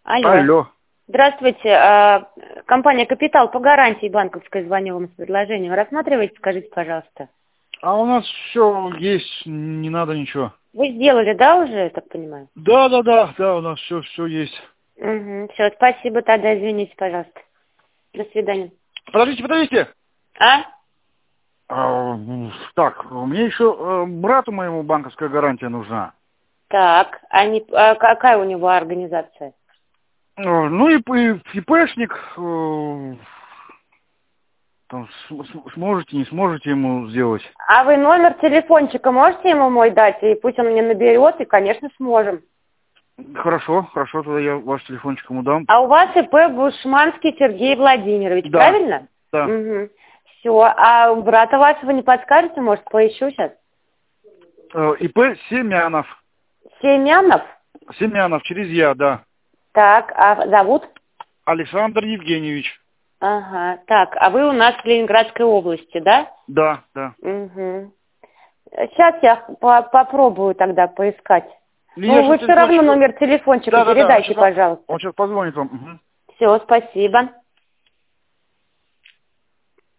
Алло. Алло. Здравствуйте. Компания «Капитал» по гарантии банковской, звоню вам с предложением. Рассматриваете, скажите, пожалуйста. А у нас все есть, не надо ничего. Вы сделали, да, уже, я так понимаю? Да, у нас все есть. Угу. Все, спасибо тогда, извините, пожалуйста. До свидания. Подождите. А? Так, мне еще брату моему банковская гарантия нужна. Так, какая у него организация? Ну и ИПшник, там, сможете, не сможете ему сделать? А вы номер телефончика можете ему мой дать, и пусть он мне наберет, и, конечно, сможем. Хорошо, тогда я ваш телефончик ему дам. А у вас ИП Бушманский Сергей Владимирович, Да. правильно? Да. Угу. Все, а брата вашего не подскажете, может, поищу сейчас? ИП Семянов. Семянов? Семянов, через я, да. Так, а зовут? Александр Евгеньевич. Ага, так, а вы у нас в Ленинградской области, да? Да. Угу. Сейчас я попробую тогда поискать. Я Ну, вы сейчас все равно телефончик- номер телефончика Да, передайте, он пожалуйста. сейчас позвонит вам. Угу. Все, спасибо.